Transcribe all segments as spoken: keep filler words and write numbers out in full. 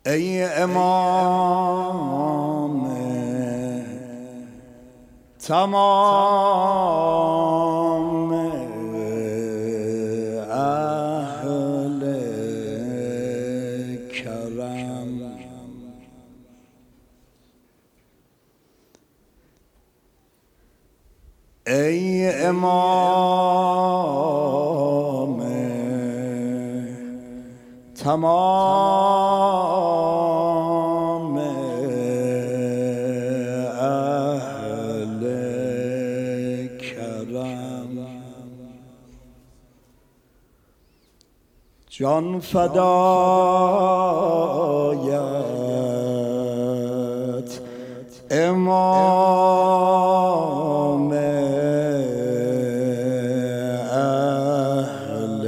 ای امام تمام اهل کرم، ای امام تمام اهل کرم، جان فدایت امام اهل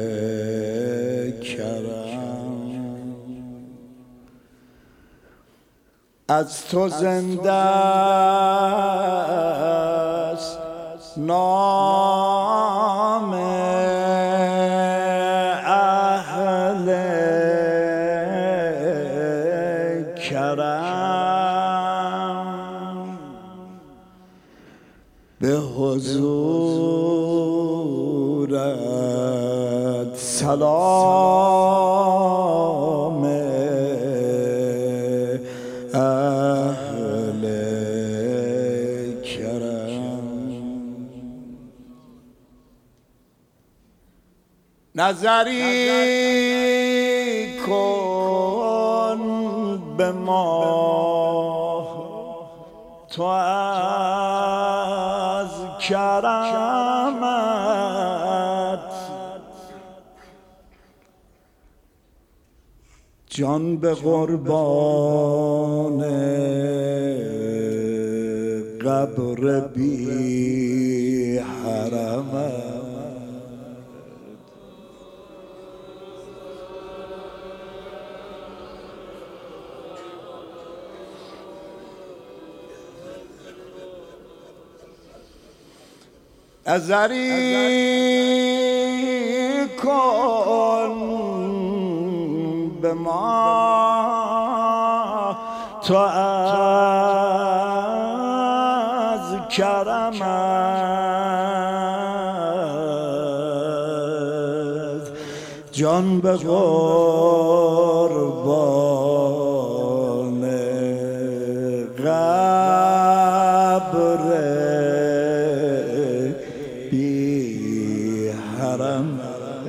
کرم، از تو زنده است نام اهل کرم، به حضورت سلام اهل کرم، نظری کن به ما تو از کرمت، جان به قربان قبر بی حرمت، نظری کن به ما تو از کرمت، جان به قربان قبر بی حرم،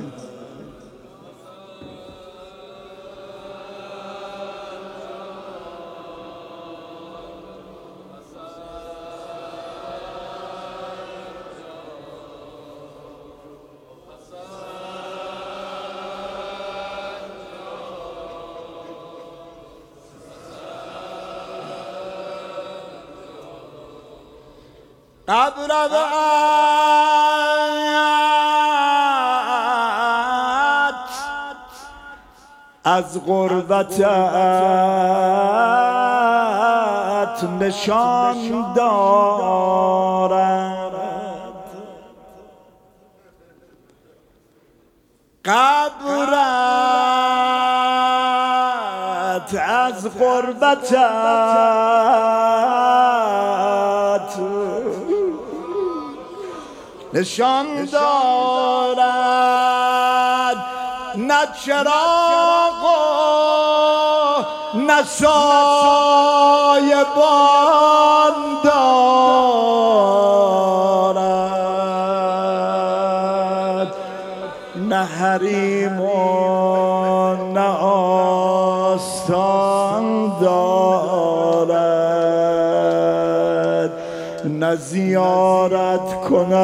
ابرد از غربتت نشان دارد، قبرت از غربتت نشان دارد، نه چراغ و نه سایبان دارد، نه حریم و نه آستان دارد، نه زیارت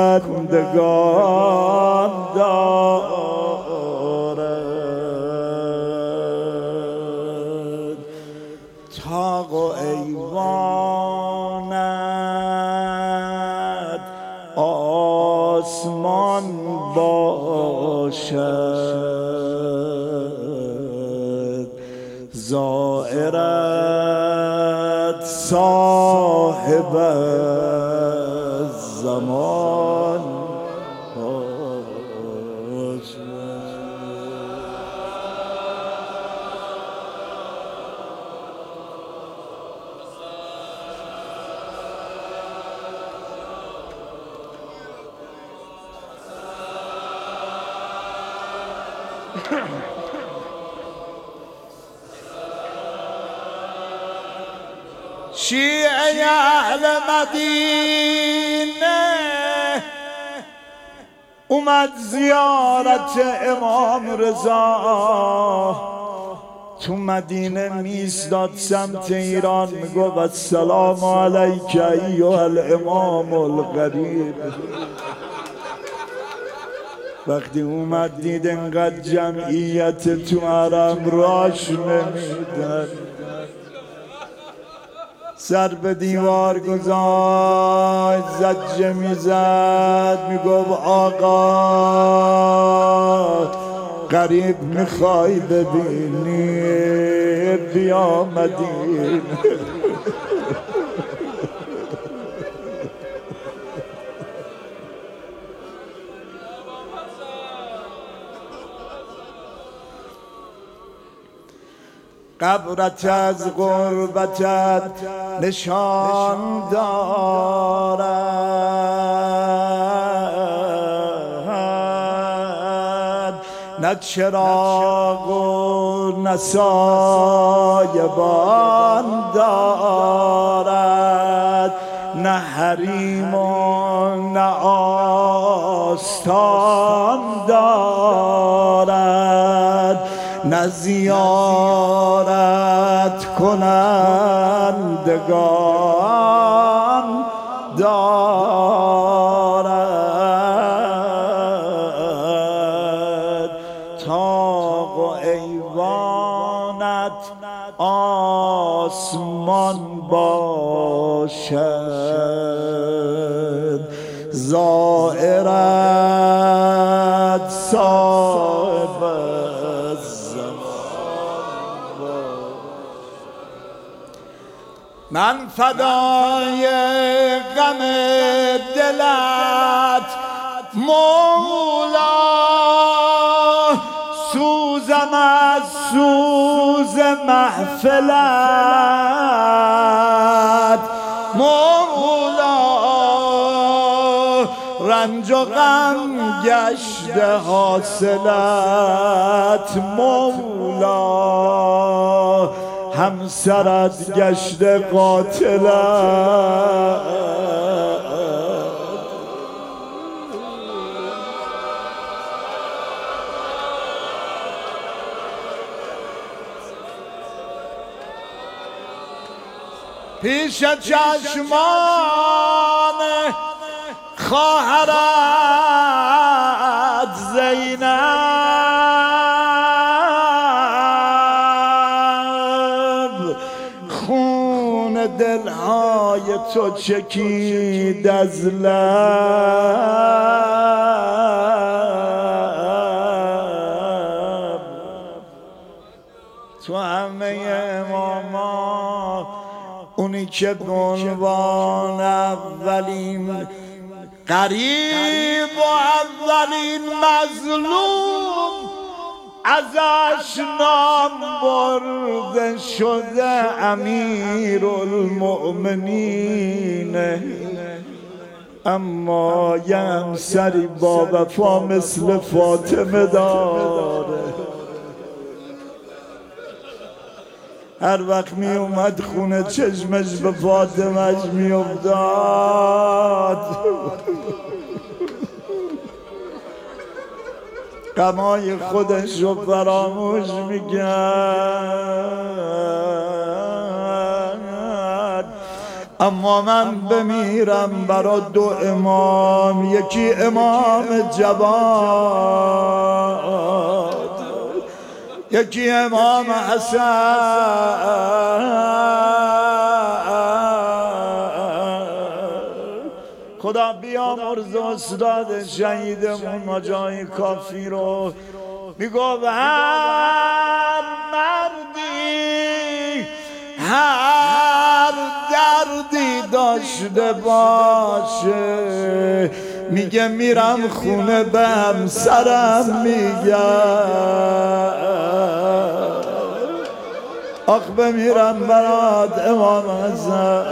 کنندگان دارد، طاق و ایوانت آسمان باشد، زائرت صاحب زمان باشد. شیعه اهل مدینه اومد زیارت امام رضا، تو مدینه میستاد سمت ایران، میگو السلام علیک ایها الامام الغریب. وقتی اومد دید انقدر جمعیت تو حرم راش نمیدن، سر به دیوار گذاشت، زجه میزد، میگفت آقا غریب میخوای ببینی بیا مدینه. قبرت از غربتت نشان دارد، نه چراغ و نه سایبان دارد، نه حریم و نه آستان دارد، نه زیارت کنندگان دارد. طاق و ایوانت آسمان باشد، زائرت صاحب من فدای غم دلت مولا، سوزم از سوز محفلت مولا، رنج و غم گشته حاصلت مولا، همسرت گشته قاتلت. پیش چشمان خواهرت زینب، خون دلهای تو چکید از لب. تو همه اماما اونی که به عنوان اولین غریب و اولین مظلوم ازش نام برده شده امیرالمؤمنین، اما یه همسری با وفا مثل فاطمه داره. هر وقت می اومد خونه چشمش به فاطمه‌اش می افتاد، غمای خودش رو فراموش می کرد. اما من بمیرم برا دو امام، یکی امام جواد، یکی امام حسن. خدا بیامرز استاد شهیدمون جای کافی رو. میگو هر مردی هر دردی داشته باشه، میگه میرم خونه به همسرم میگم آخ بمیرم برات امام حسن.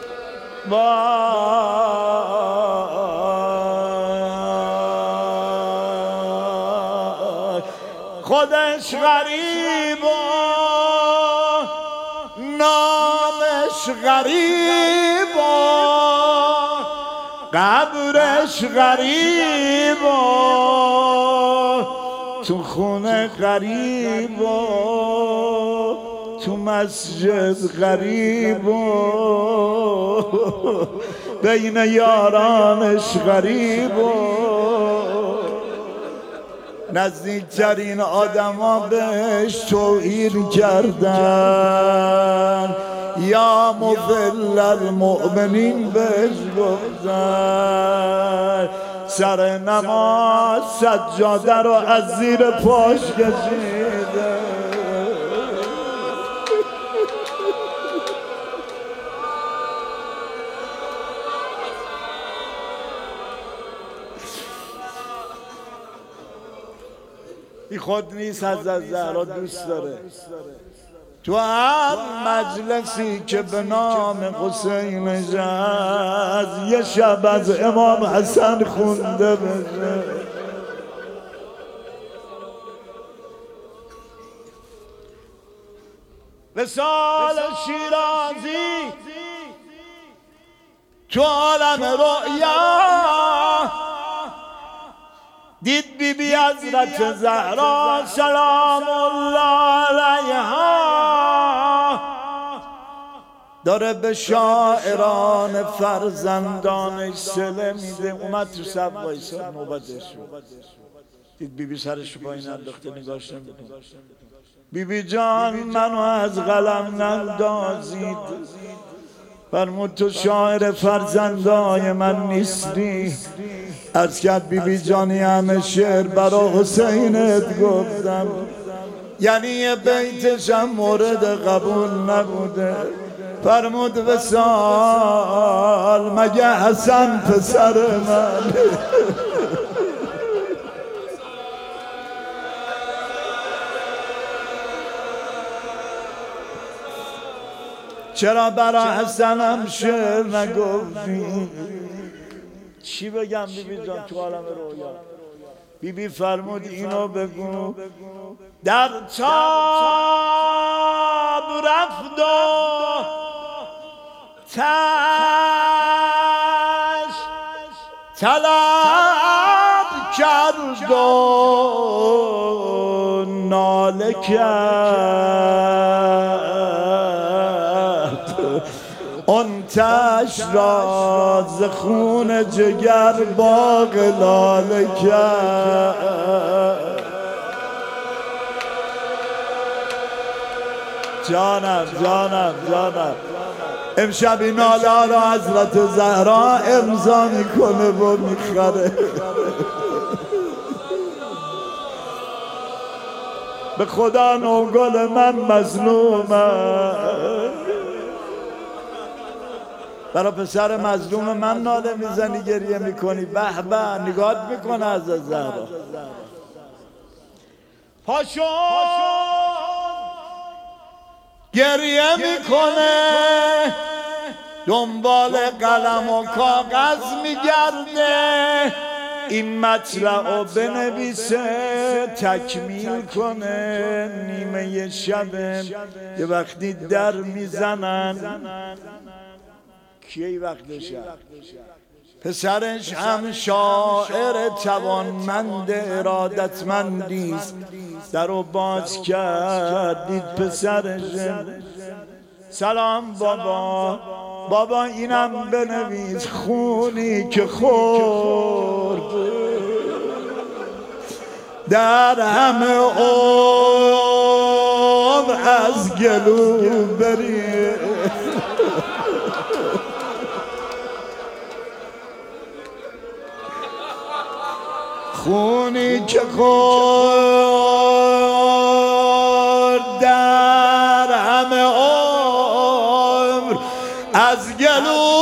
با خودش غریب و نامش غریب و قبرش غریب و تو خونه غریب و تو مسجد غریب و بین یارانش غریب و نزدیکترین آدم ها بهش توهین کردن، یا مضل المؤمنین بهش گفتن. سر نماز سجاده رو از زیر پاش کشیده. بی خود نیست، حضرت زهرا دوست داره. تو هر مجلسی که به نام حسین نشست یه شب از امام حسن خونده بشه. وصال شیرازی تو عالم رؤیا دید بی بی حضرت زهرا سلام الله علیها داره به شاعران فرزندانش صله میده. اومد تو صف وایساد، نوبتش شد. دید بی بی سرش رو پایین انداخته، نگاهش نمی‌کنه. بی بی جان منو از قلم نندازید، فرمود تو شاعر فرزندای من نیستی. از کرد بی بی جانی همه شعر برا حسینت گفتم، یعنی یه بیتشم مورد قبول نبوده. فرمود وصال مگه حسن پسر من چرا برا حسنم شعر نگفتی؟ چی بگم بی بی جان تو عالم رویا؟ بی بی فرمود اینو بگو در تاب رفت و تش طلب کرد و ناله کرد، اون تش را ز خون جگر باغ لاله کرد. جانم جانم جانم امشب این ناله را حضرت زهرا امضا میکنه و میخره. به خدا نوگل من مظلومم، برای پسر مظلوم من ناله میزنی گریه میکنی. به به نگاهت میکنه از زهرا. پاشون گریه میکنه، دنبال قلم و کاغذ میگرده، این مطلع رو بنویسه تکمیل کنه. نیمه شب یه وقتی در میزنن، کیه وقتشه؟ پسرش هم شاعر توانمند ارادتمندیست. در رو باز کرد دید پسرش. سلام بابا. بابا اینم بنویس خونی که خورد در همه عمر از گلو بری. خونی که خورد در همه عمر از گلو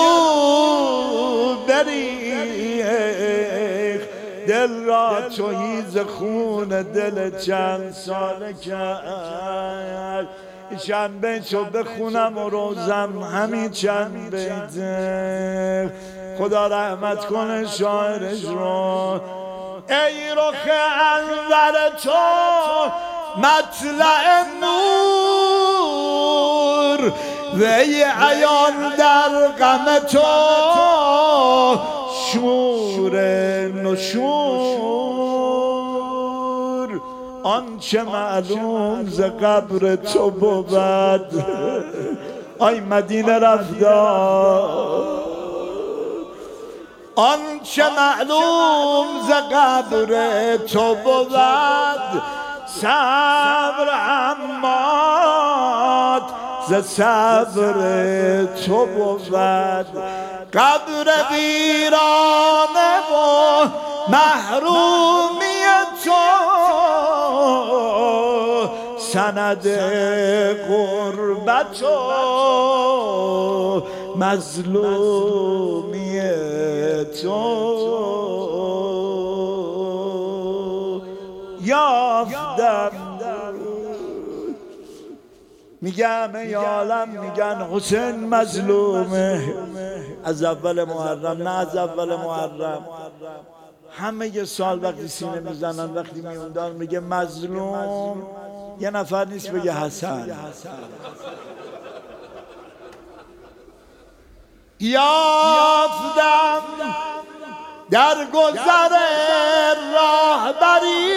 بریخت، دل را تهی خون دل چند ساله کرد. چند بیتو بخونم و روزم همین چند بیت. خدا رحمت کنه شاعرش رو. ای رخ انور تو مطلع نور وی عیان در غم تو شور نشور آنچه معلوم ز قبر تو بود آی مدینه رفتار آنچه معلوم ز قبر تو بود صبر عماد ز صبر تو بود قبر ویرانه و محرومی تو سند غربت و مظلومی تو یافتم میگم ای عالم میگن حسین مظلومه از اول محرم نه از اول محرم همه یه سال وقتی سینه میزنن وقتی میوندن میگه مظلوم یه نفر نیست بگه حسن یافتم در گذر راهبری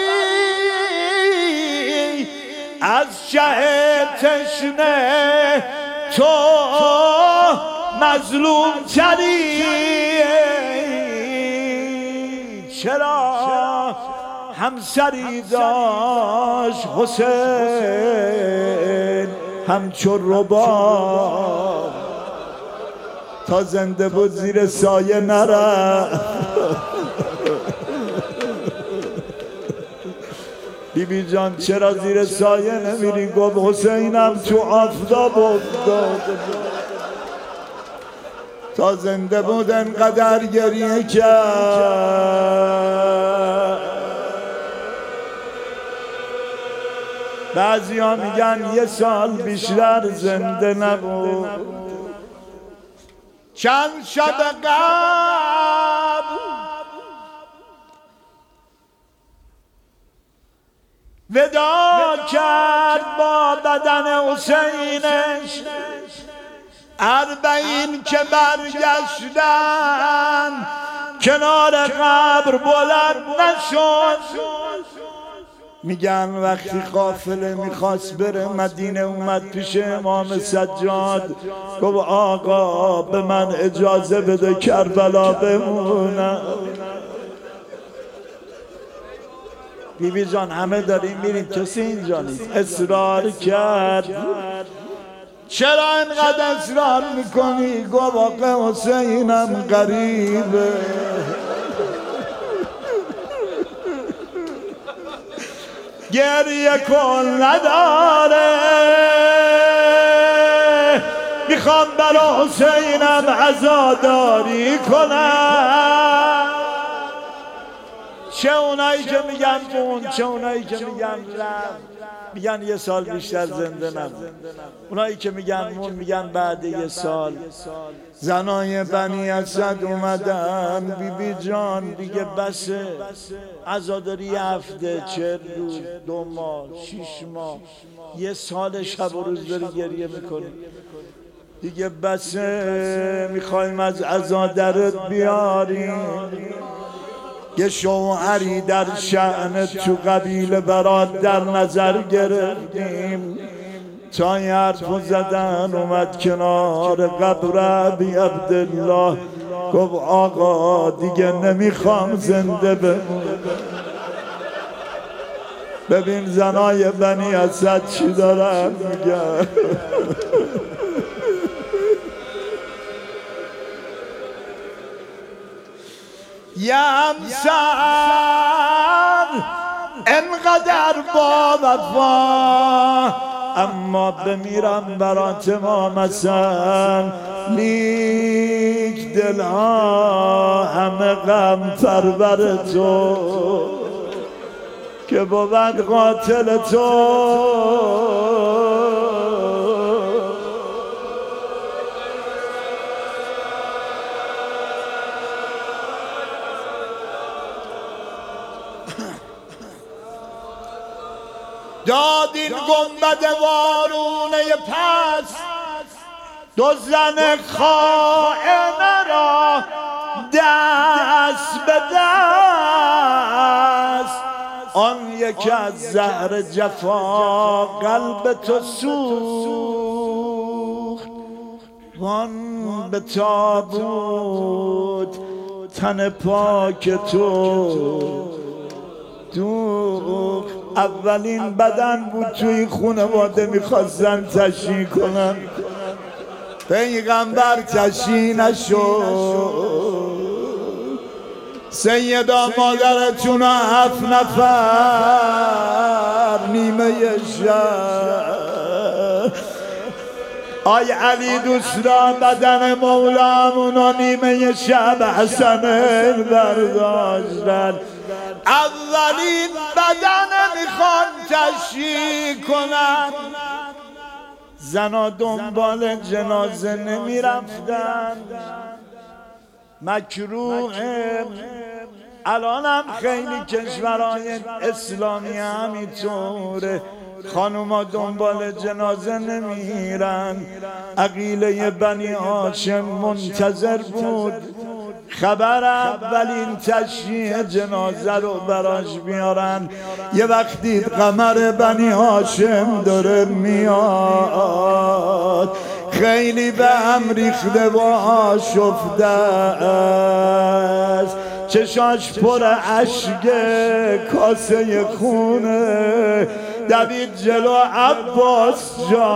از شه تشنه تو مظلوم تری چرا همسری داشت حسین همچون رباب تا زنده بود زیر سایه نرفت بی بی جان چرا زیر سایه نمیری گفت حسینم تو آفتاب افتاد تا زنده بود انقدر گریه کرد بعضی ها میگن یه سال بیشتر زنده نبود چند شب قبل ودا کرد با بدن حسینش اربعین که برگشتن کنار قبر بلند نشد میگن وقتی قافله میخواست بره مدینه اومد پیش امام سجاد گفت آقا به من اجازه بده کربلا بمونم بی بی جان همه داریم میریم کسی اینجا نیست اصرار کرد چرا اینقدر اصرار میکنی گفت آقا حسینم غریبه گریه کن نداره میخوام برا حسینم عزاداری کنم چه اونایی که میگن بون چه اونایی که میگن رفت میگن یه سال بیشتر زنده نمون اونایی که میگن مون میگن بعد یه سال زنای بنی اسد اومدن بی بی جان دیگه بسه عزاداری هفته چهل روز دو ماه شیش ماه یه سال شب و روز داری گریه میکنی دیگه بسه میخوایم از عزادرت بیاریم یه شوهری در شأن تو قبیله برات در نظر گرفتیم تا یه حرفو زدن اومد کنار قبر ابی عبدالله گفت آقا دیگه نمیخوام زنده بمونم ببین زنای بنی اسد چی دارن میگن یه همسر انقدر با وفا اما بمیرم برات امام حسن لیک دلها همه غم پرور تو که بود قاتل تو داد این گنبد وارونه پس دو زن خائنه را دست به دست، آن یک از زهر جفا قلب تو سوخت، وان به تابوت تن پاک تو دوخت. اولین بدن بود توی خانواده میخواستن تشییع کنن، پیغمبر تشییع نشد. سیدا مادرتون هفت نفر نیمه شب، آی علی دوستا بدن مولامونو نیمه شب حسن برداشتن. اولین بدن میخوان تشییع کنن، زنا دنبال جنازه نمیرفتن، مکروه. الانم خیلی کشورهای اسلامی همینطوره، خانوما دنبال جنازه نمیرن. عقیله بنی هاشم منتظر بود خبر اولین تشییع جنازه رو براش بیارن. یه وقت دید قمر بنی هاشم داره میاد، خیلی به هم ریخته و آشفته است، چشاش پر اشک کاسه خونه. دوید جلو عباس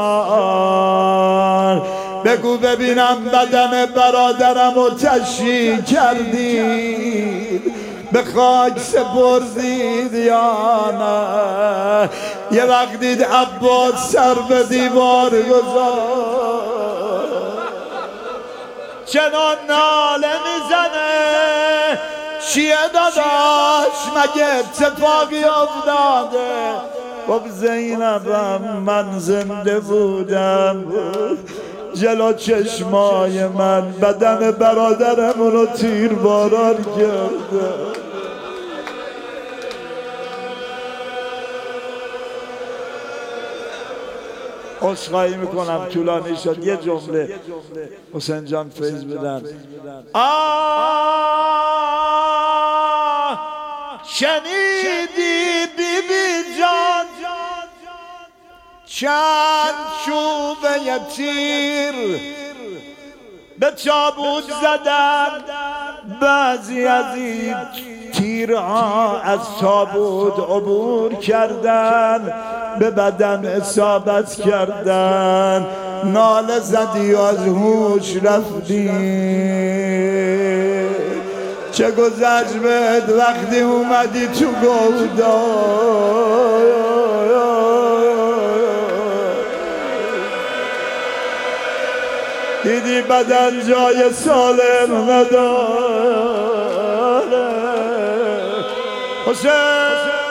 جان، بگو ببینم بدن برادرم رو تشییع کردید، به خاک سپردید یا نه؟ یه وقت دید عباس سر به دیوار گذاشت، چنان ناله میزنه چیه داداش مگه اتفاقی افتاده؟ گفت زینبم من زنده بودم، جلو چشمای من بدن برادرم رو تیر باران کرده. عذرخواهی میکنم طولانی شد، یه جمله حسین جان فیض بدن. آه شنیدی بی بی جان چند چوبه تیر به تابوت زدن، بعضی از این تیرها از تابوت عبور کردن، به بدن اصابت کردن، ناله زدی از هوش رفتی. چه گذشت بهت وقتی اومدی تو گودا؟ دیدی بدن جای سالم نداره. حسین